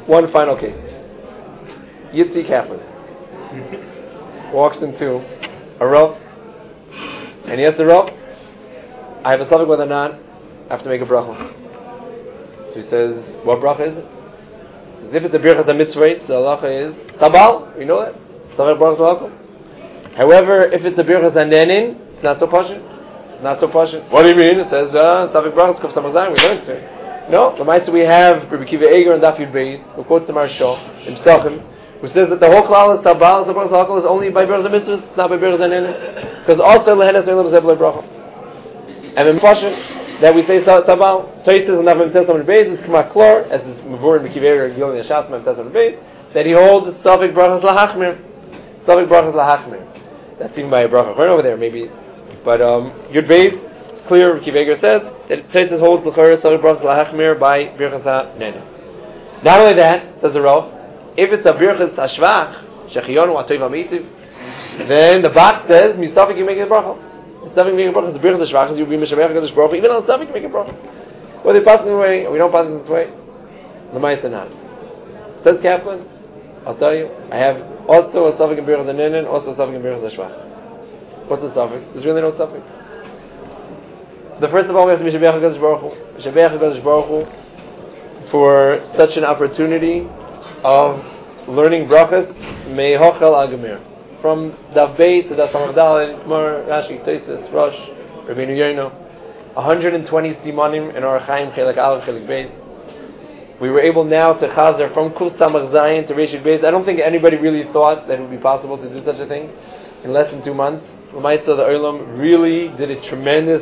One final case. Yitzi Kaplan walks into a Rav, and he asks the Rav, I have a suffix whether or not I have to make a bracha. So he says, what bracha is it? He says, if it's a bracha mitzvah, the halacha is sabal, you know that? Suffix bracha halacha. However, if it's a bracha zanenin, it's not so pashut. It's not so pashut. What do you mean? It says, suffix bracha kuf samazayim, we learned it. No, the mitzvah we have Rabbi Kiva Eger and Daf Yud Beis, who quotes the Maharsha in Psachim, who says that the whole klal is sabal, sabal is only by bracha mitzvahs, it's not by bracha zanenin. Because also lehenes eilam zebel bracha. And in Pashut, that we say sabal, Toysis and Navim Tesam and Beis is K'ma Klor, as is Mavur and Mekiver and Gilin and Shas and Tesam and Beis, that he holds Safik Brachas Lahachmir. Safik Brachas Lahachmir. That's even by a bracha right over there, maybe. But Yud Beis, it's clear, Mekiver says, that Toysis holds L'chor Safik Brachas Lahachmir by Birchas HaNene. Not only that, says the Rav, if it's a Birchas HaShvach, Shechiyonu Atoiv HaMeitiv, then the box says, Misafik you make a bracha. Something making a bracha, the birchas of shvachas, you'll be mishabech HaKadosh Baruch Hu, even on something make a bracha. Whether they pass in the way, or we don't pass in this way, the ma'aseh not. Says Kaplan, I'll tell you, I have also a suffix in birchas hanenin, also a suffix in birchas hashvach. What's the suffix? There's really no suffix. The first of all, we have to mishabech HaKadosh Baruch Hu. Mishabech HaKadosh Baruch Hu for such an opportunity of learning brachas, me'hochel agamir. From Dav Beis to Dav Samavdal, Gemara, Rashi, Tosfos, Rosh, Rabbeinu Yoino, 120 simanim in our Chaim, Chelek Aleph, Chelek Beis. We were able now to chazer from Kuf Samach Zayin to Reshit Beis. I don't think anybody really thought that it would be possible to do such a thing in less than 2 months. L'maisa, the Olam really did a tremendous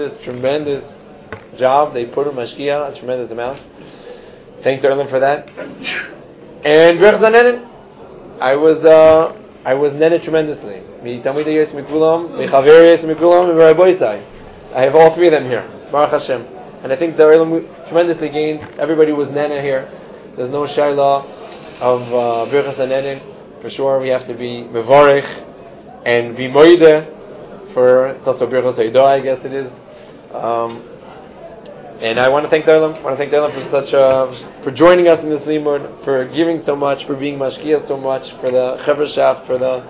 job. They put in mashkiach a tremendous amount. Thank the Olam for that. And Birchas HaNenen, I was netted tremendously. I have all 3 of them here. Baruch Hashem. And I think the Olam tremendously gained. Everybody was nana here. There's no shayla of Birchas HaNenen. For sure, we have to be mevarich and be moide for also Birchas HaIdah, I guess it is. And I want to thank the Olam. For joining us in this limud, for giving so much, for being mashkiach so much, for the Chevra Shaft, for the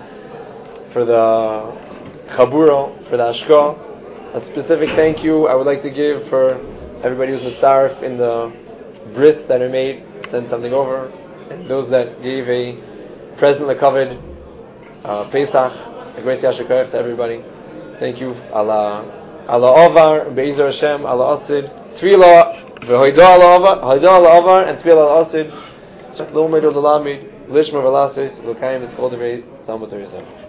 Chaburo, for the Ashko. A specific thank you I would like to give for everybody who's mitzaref in the bris that I made, send something over, and those that gave a present lekavod, Pesach, a grace yashikoyach to everybody. Thank you. Allah Ovar, Be'ezer Hashem, Allah Asid. Tefillah, v'hoidah ala avar, and tefillah ala asid. Shach lo meidol alamid, lishma v'lasis, v'kayim is called the Salmo Torah.